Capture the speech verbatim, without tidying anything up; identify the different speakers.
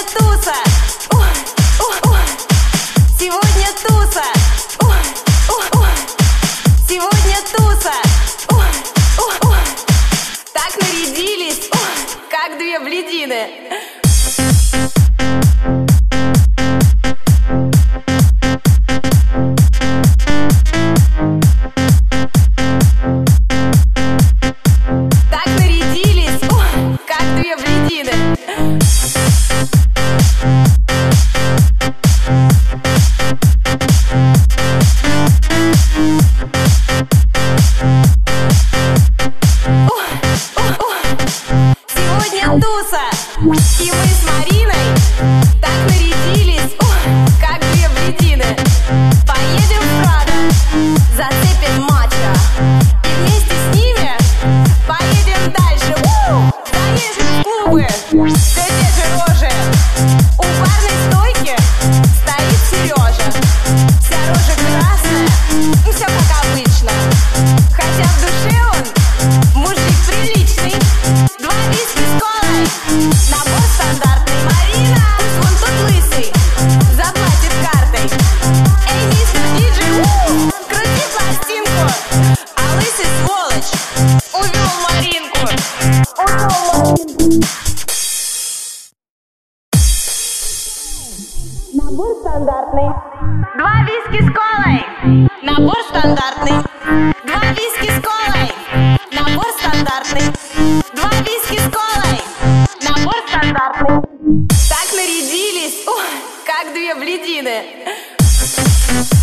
Speaker 1: туса. Ой, ой, ой. Сегодня туса. Ой, ой, ой. Сегодня туса. Ой, ой, ой. Так нарядились, ой, как две блядины. Туса. И мы с Мариной так нарядились, ой, как две блядины. Поедем в Прадо, зацепим мачо, и вместе с ними поедем дальше. У-у-у! Заедем в клубы, все те же рожи. У барной стойки стоит Сережа. Вся рожа красная, ну все как обычно. Хотя в душе он мужик приличный. Два виски с колой, набор стандартный. Марина, вон тот лысый, заплатит картой. Эй, мистер диджей, у, крути пластинку. А лысый сволочь увел Маринку. Увел Маринку. Набор стандартный. Два виски с колой. Набор стандартный. Два виски с колой. Набор стандартный. Два виски с колой. Набор стандартный. Так нарядились, ой, как две блядины.